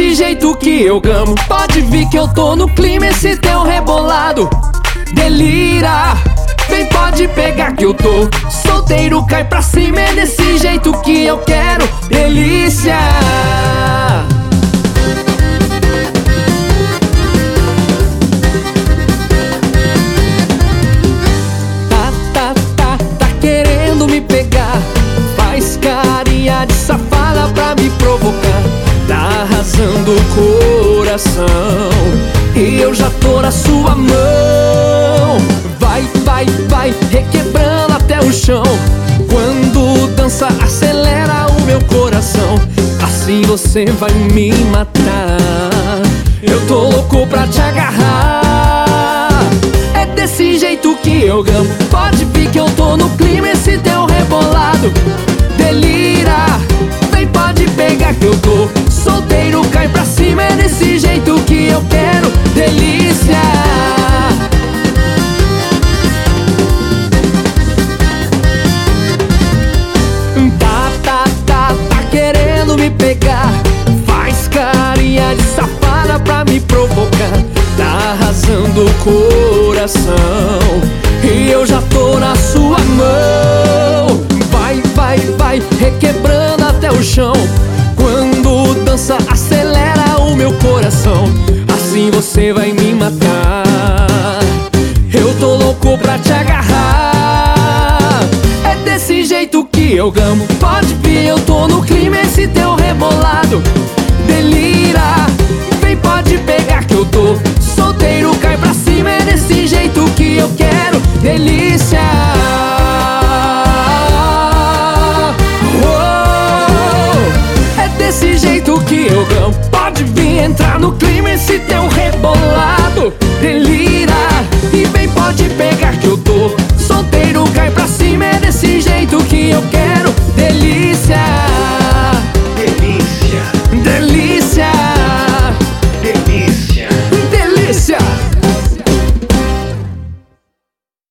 desse jeito que eu gamo. Pode vir que eu tô no clima, esse teu rebolado delira. Vem, pode pegar que eu tô solteiro, cai pra cima. É desse jeito que eu quero, delícia. Tá querendo me pegar, faz carinha de safada pra me provocar. Tá arrasando o coração e eu já tô na sua mão. Vai, requebrando até o chão. Quando dança, acelera o meu coração. Assim você vai me matar. Eu tô louco pra te agarrar. É desse jeito que eu gamo. Pode vir que eu tô no clima, esse teu rebolado delira. Vem, pode pegar que eu tô solteiro, cai pra cima. É desse jeito que eu quero, delícia. Tá querendo me pegar, faz carinha de safada pra me provocar. Tá arrasando o coração e eu já tô na sua mão. Vai, requebrando até o chão. Quando dança, acelera o meu coração. Assim você vai me matar. Eu tô louco pra te agarrar. É desse jeito que eu gamo. Pode vir, eu tô no clima, esse teu rebolado delira. Vem, pode pegar que eu tô solteiro, cai pra cima. É desse jeito que eu quero, delícia. É desse jeito que eu gamo. Pode vir entrar no clima, esse teu rebolado delira. E vem, pode pegar que eu tô solteiro, cai pra cima. É desse jeito que eu quero.